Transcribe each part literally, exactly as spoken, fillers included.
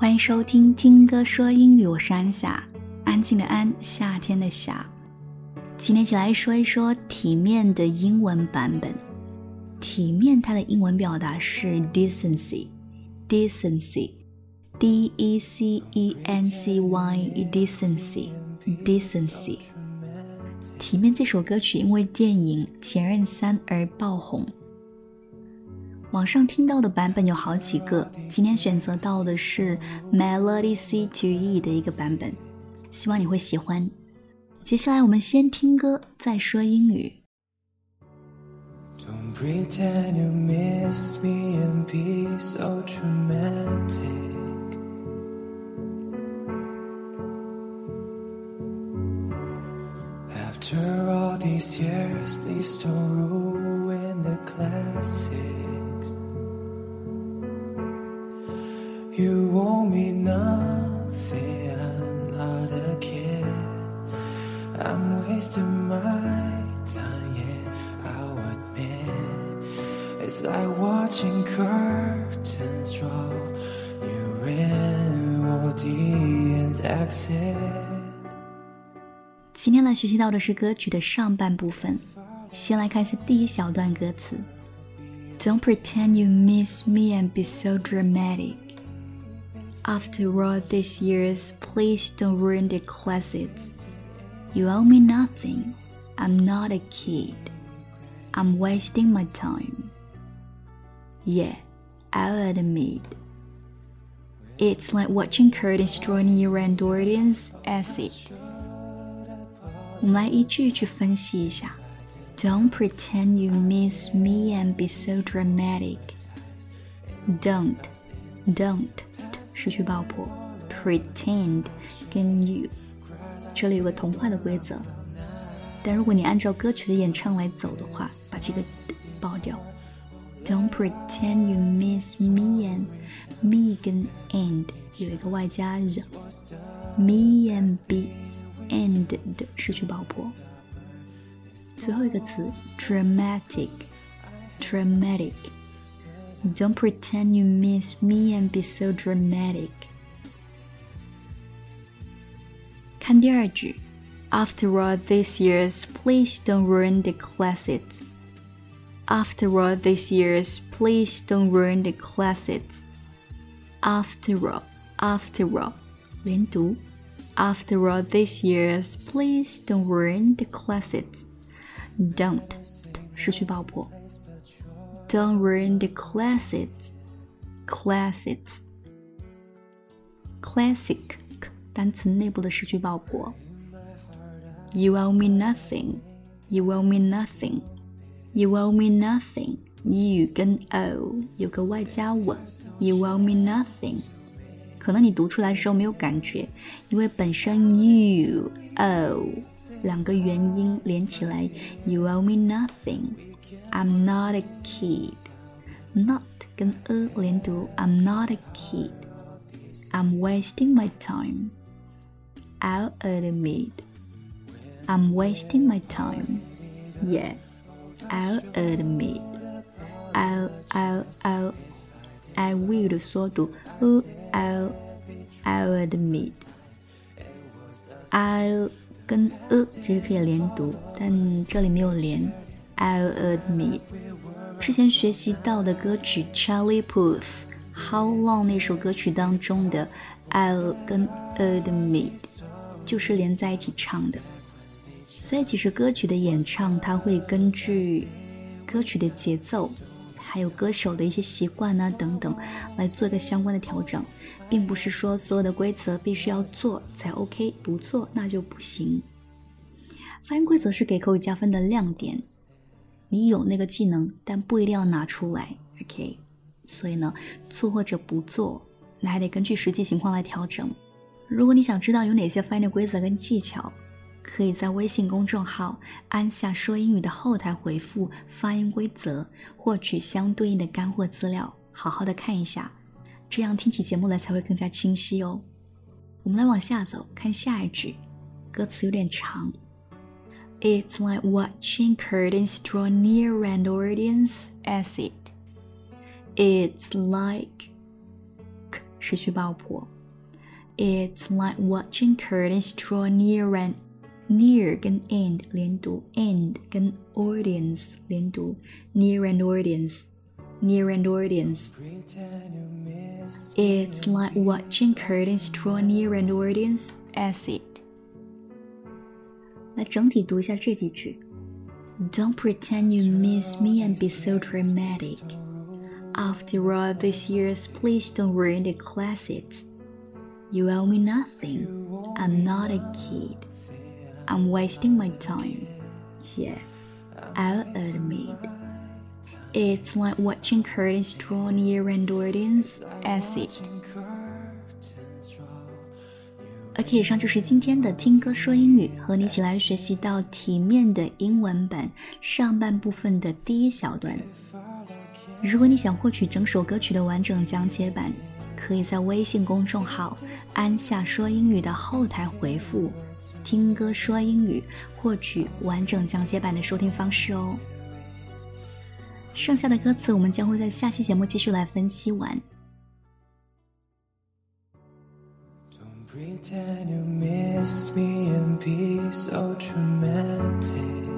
欢迎收听听歌说英语，我是安夏，安静的安，夏天的夏。今天一起来说一说体面的英文版本。体面它的英文表达是 decency decency D E C E N C Y decency decency 体面这首歌曲因为电影《前任三》而爆红，网上听到的版本有好几个，今天选择到的是 Melody C to E 的一个版本，希望你会喜欢。接下来我们先听歌再说英语。 Don't pretend you miss me and be so dramatic. After all these years, please don't ruin the classics. You owe me nothing, I'm not a kid. I'm wasting my time, yeah, I'll admit. It's like watching curtains draw near in audience exit. 今天来学习到的是歌曲的上半部分，先来看一下第一小段歌词。 Don't pretend you miss me and be so dramatic. After all these years, please don't ruin the classics. You owe me nothing, I'm not a kid. I'm wasting my time. Yeah, I'll admit. It's like watching curtains draw near and audience exit. 我们来一句一句分析一下。 Don't pretend you miss me and be so dramatic. Don't, don't 失去爆破， pretend 跟 you 这里有个同化的规则，但如果你按照歌曲的演唱来走的话，把这个爆掉。 Don't pretend you miss me and me 跟 and 有一个外加 the me and be and 的失去爆破。最后一个词 dramatic dramatic Don't pretend you miss me and be so dramatic. 看第二句 After all these years, please don't ruin the classics. After all these years, please don't ruin the classics. After all, after all 连读 After all these years, please don't ruin the classics. Don't 失去爆破Don't ruin the classics. Classics. Classic 单词内部的失去爆破。You owe me nothing. You owe me nothing. You owe me nothing. You 跟 owe 有个外加吻。You owe me nothing. 可能你读出来的时候没有感觉，因为本身 you owe 两个元音连起来 You owe me nothing.I'm not a kid. Not 跟 a 连读 I'm not a kid. I'm wasting my time. I'll admit. I'm wasting my time. Yeah, I'll admit. I'll, I'll, I'll, I will 的缩读 I'll, I'll admit. I'll 跟 a 其实可以连读，但这里没有连I'll admit. 之前学习到的歌曲 Charlie Puth How Long 那首歌曲当中的 I'll 跟 admit 就是连在一起唱的，所以其实歌曲的演唱它会根据歌曲的节奏还有歌手的一些习惯啊等等来做一个相关的调整，并不是说所有的规则必须要做才 OK， 不做那就不行。发音规则是给口语加分的亮点，你有那个技能，但不一定要拿出来 OK， 所以呢，做或者不做那还得根据实际情况来调整。如果你想知道有哪些发音的规则跟技巧，可以在微信公众号安夏说英语的后台回复发音规则，获取相对应的干货资料，好好的看一下，这样听起节目来才会更加清晰哦。我们来往下走，看下一句，歌词有点长。It's like watching curtains draw near an audience exit. It's like 失去爆破 It's like watching curtains draw near and near 跟 and 连读 and 跟 audience 连读 near an audience near an audience. It's like watching curtains draw near an audience as it. 来整体读一下这几句。Don't pretend you miss me and be so dramatic. After all these years, please don't ruin the classics. You owe me nothing. I'm not a kid. I'm wasting my time. Yeah, I'll admit. It's like watching curtains draw near an audience as it. OK， 以上就是今天的听歌说英语，和你一起来学习到体面的英文版上半部分的第一小段。如果你想获取整首歌曲的完整讲解版，可以在微信公众号安夏说英语的后台回复听歌说英语，获取完整讲解版的收听方式哦。剩下的歌词我们将会在下期节目继续来分析完。 Pretend you miss me and be so dramatic.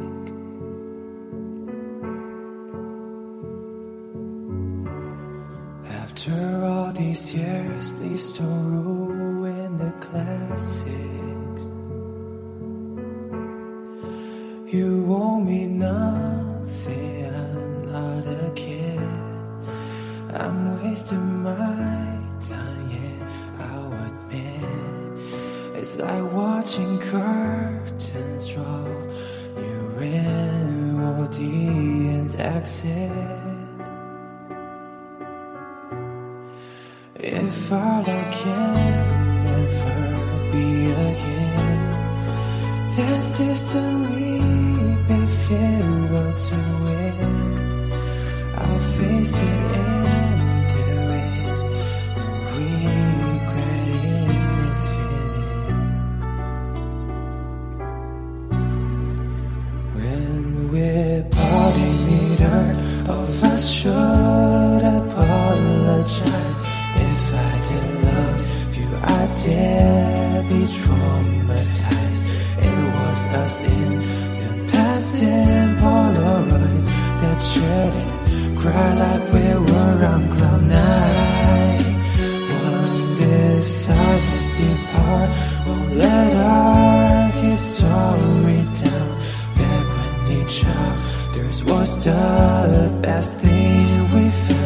After all these years, please don't ruin the classics. You owe me nothing, I'm not a kid. I'm wasting my time, yeah, I'll admit. It's like watching curtains draw near an audience exit. If all I can never be again, there's this unleaping fear to it. I'll face it and there is no regret in this feeling. When we're parting, neither of us should apologize. If I did love you, I dare be traumatized. It was us in the past and Polaroids that shared it, cry like we were on cloud nine. One decisive depart won't let our history down. Back when each other's was the best thing we found.